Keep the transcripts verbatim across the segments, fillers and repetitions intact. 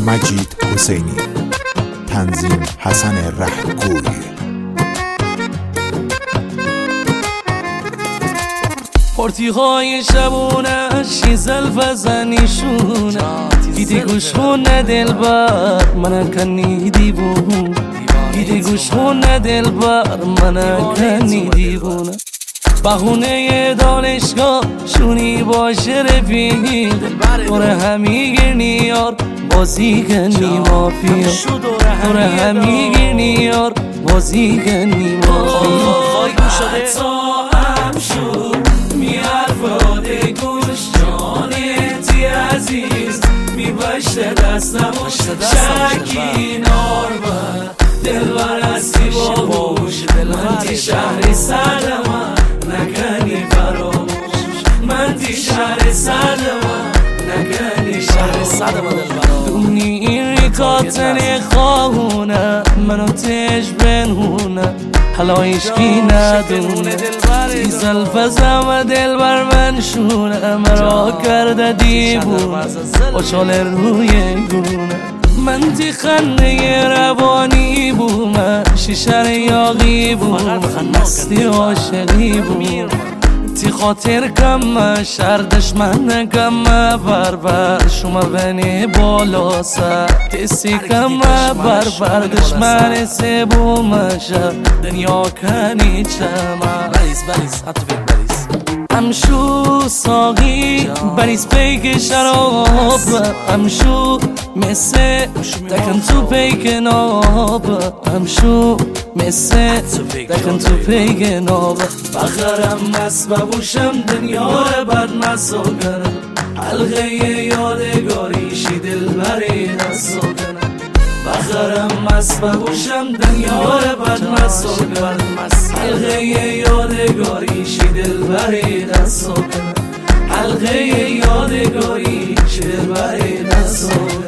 مجید حسینی، تنظیم حسن رهگوی. پرتی های شبونش یه زلف زنیشونه، دیدی گوش خونه دلبر من کنی دیوونه، دیدی گوش خونه دلبر من کنی دیوونه. بهونه دانشگاه شونی باشه رفیق، دور همی گرنی یار بازی کنی مافیا، دور همی گرنی یار بازی کنی مافیا. حتی هم شد میارفاده گوش جانتی عزیز، میبشته دستم و شکی نارمه دلبر هستی با بوش، من تی شهری سردم نکنی فراموش، من تی شهر سردم نکنی شهر سردم دلبرام. دونی این ریکاتن خواهونه منو تش بنهونه، حالا ایشکی ندونه تی زلفزم و دلبر من شونه، مرا کرده دیوونه خوشحال روی گونه. من تی خنده روانی بومه، شیشر یاقی بومه، مستی عاشقی بومه. تی خاطر کم شردش من کم بر بر شما بنی بالا سر، تیسی کم بر بر دشمن سی بومش دنیا کنی چما. بریز بریز حتی فکر بریز امشو ساقی بریز پیک شراب، امشو مثل دکن تو پیک ناب، امشو مثل دکن تو پیک ناب. بخرم مست ببوشم دنیا رو بد مسا کنم، حلقه یادگاریشی دل بری دستا کنم. بخرم مست ببوشم دنیا رو بد مسا کنم، حلقه یادگاریشی دل بری دستا کنم، حلقه یادگاریشی دل بری دستا کنم.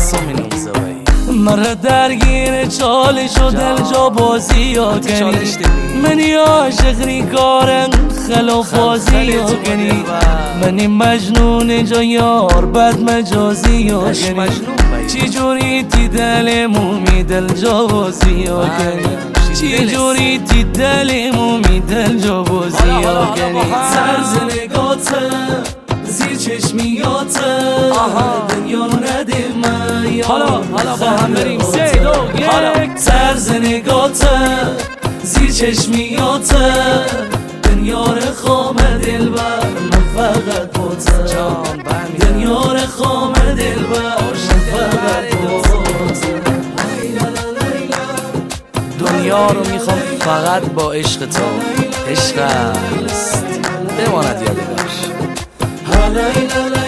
مرا درگیر چالش و دل جا بازی ها کنی، منی عاشق ریکارم خلاف بازی ها کنی، منی مجنون جا یار بد مجازی ها کنی. چی جوری تی دل مومی دل جا بازی ها کنی، چی جوری تی دل مومی دل جا بازی ها کنی. سرز نگاتم زیر چشمیاتم دنیا رو نده من، حالا حالا با هم بریم سه دو یک. طرز نگاتم زیر چشمیاتم دنیا رو خامه دلبر من فقط باتم، دنیا رو خامه دلبر من فقط باتم. دنیا رو میخوام فقط با عشق تو، عشق است بماند یادگار.